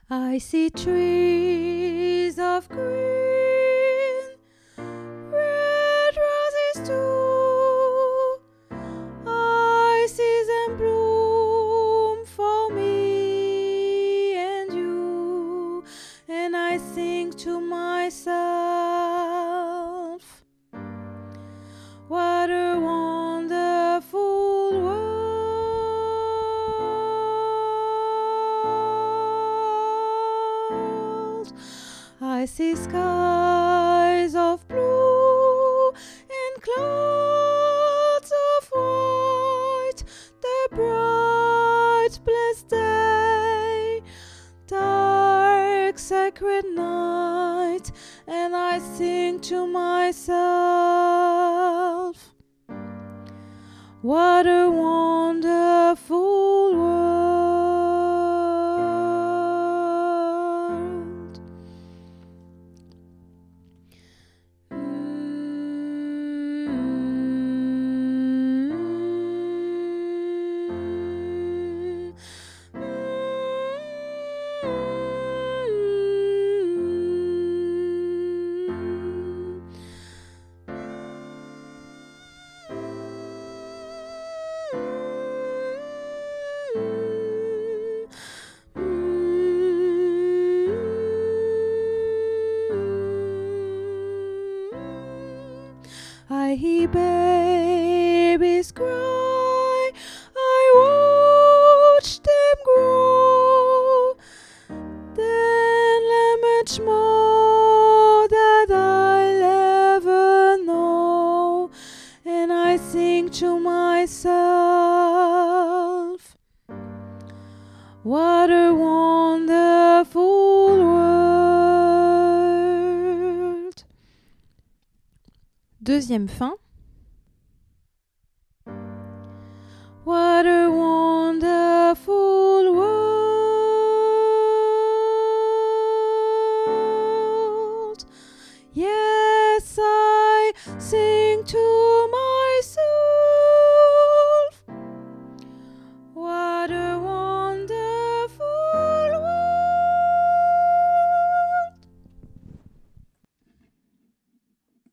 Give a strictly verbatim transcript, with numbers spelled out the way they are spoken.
I see trees of green, red roses too. I see them bloom for me and you, and I think to myself, what a wonderful world. I see skies of blue and clouds of white, the bright blessed day, dark sacred night, and I think to myself, what a wonderful world. I hear babies cry, I watch them grow, then learn much more that I'll ever know, and I think to myself, what a wonderful world. Deuxième fin. What a wonderful world. Yes, I sing to